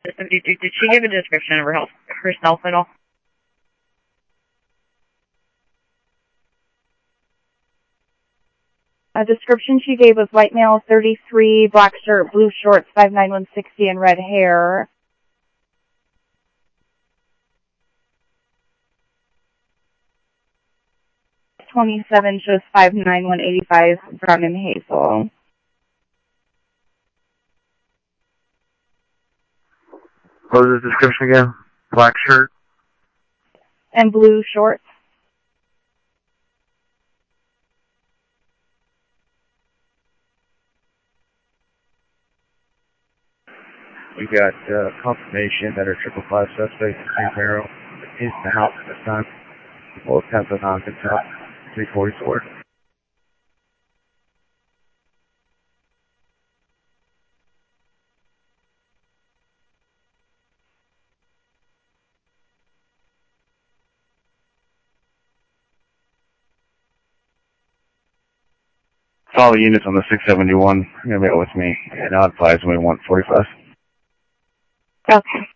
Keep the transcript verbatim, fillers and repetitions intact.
Did, did, did she give a description of her health, herself at all? A description she gave was white male, thirty-three, black shirt, blue shorts, five nine, one sixty, and red hair. twenty-seven shows five nine, one eighty-five, brown and hazel. What was the description again? Black shirt? And blue shorts. We got uh, confirmation that our triple five suspect, Saint Barrow, is in the house at this time. Both have the non-consent, three forty-four. All the units on the six seventy-one are going to be with me, and I'll advise when we want forty-five. Okay.